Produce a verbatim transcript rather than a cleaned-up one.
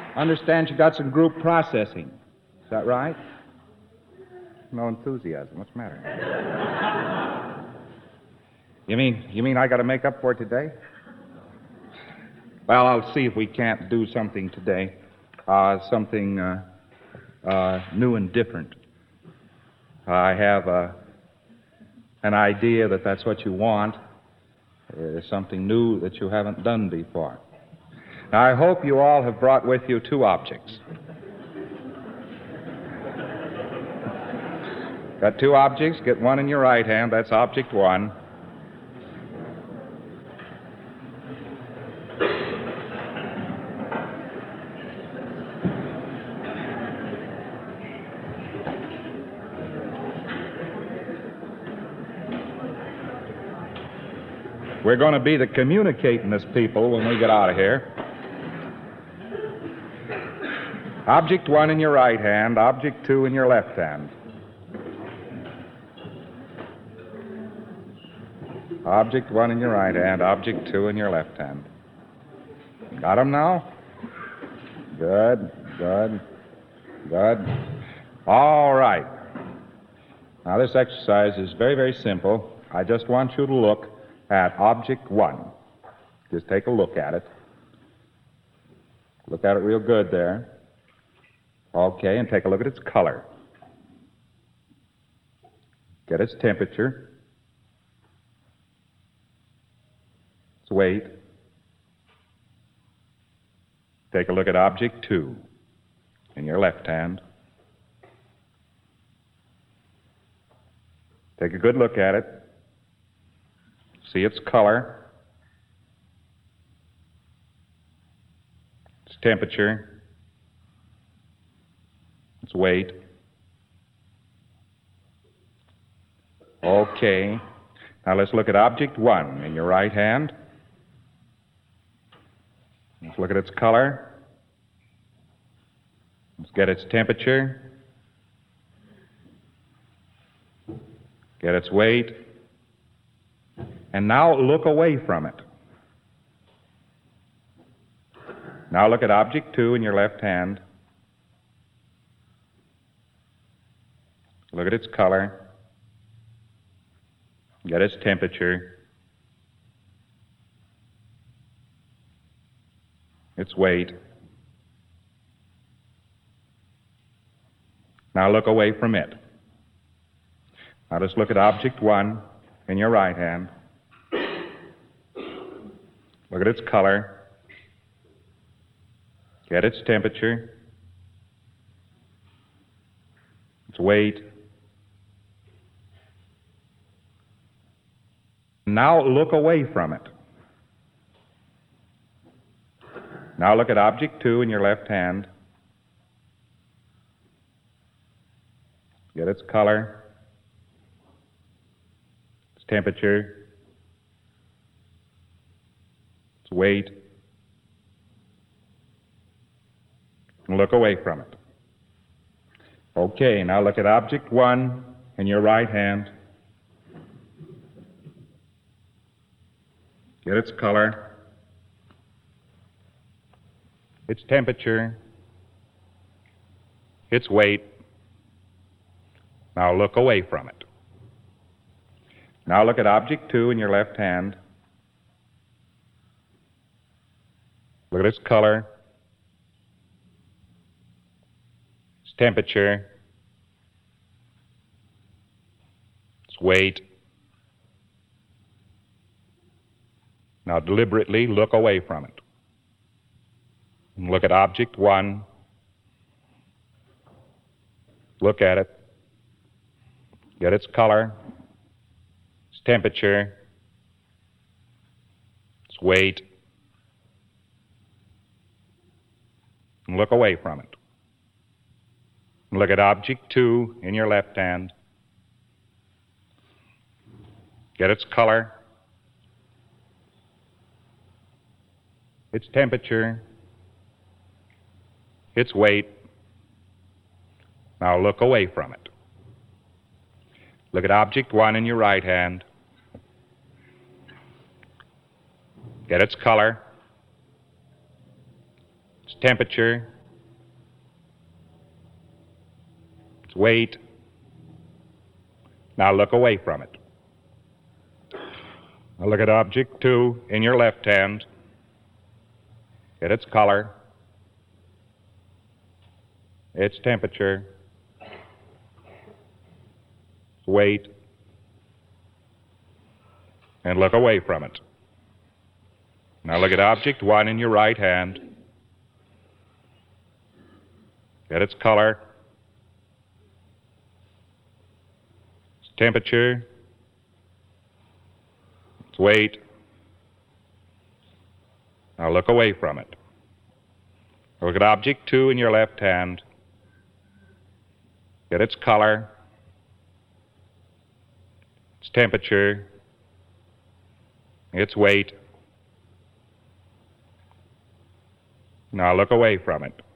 Understand you got some group processing. Is that right? No enthusiasm. What's the matter? You mean, you mean I got to make up for it today? Well, I'll see if we can't do something today. Uh, something uh, uh, new and different. I have uh, an idea that that's what you want. Uh, something new that you haven't done before. Now, I hope you all have brought with you two objects. Got two objects. Get one in your right hand. That's object one. We're going to be the communicatingest people when we get out of here. Object one in your right hand, object two in your left hand. Object one in your right hand, object two in your left hand. Got them now? Good, good, good. All right. Now, this exercise is very, very simple. I just want you to look at object one. Just take a look at it. Look at it real good there. Okay, and take a look at its color. Get its temperature. Its weight. Take a look at object two in your left hand. Take a good look at it. See its color, its temperature, its weight. Okay. Now let's look at object one in your right hand. Let's look at its color. Let's get its temperature. Get its weight. And now look away from it. Now look at object two in your left hand. Look at its color. Get its temperature. Its weight. Now look away from it. Now just look at object one in your right hand. Look at its color. Get its temperature. Its weight. Now look away from it. Now look at object two in your left hand. Get its color. Its temperature. Weight, and look away from it. Okay, now look at object one in your right hand. Get its color, its temperature, its weight. Now look away from it. Now look at object two in your left hand. Look at its color, its temperature, its weight. Now deliberately look away from it. And look at object one. Look at it. Get its color, its temperature, its weight. And look away from it. And look at object two in your left hand. Get its color, its temperature, its weight. Now look away from it. Look at object one in your right hand. Get its color, its temperature, its weight. Now look away from it. Now look at object two in your left hand. Get its color, its temperature, its weight, and look away from it. Now look at object one in your right hand. Get its color, its temperature, its weight. Now look away from it. Look at object two in your left hand. Get its color, its temperature, its weight. Now look away from it.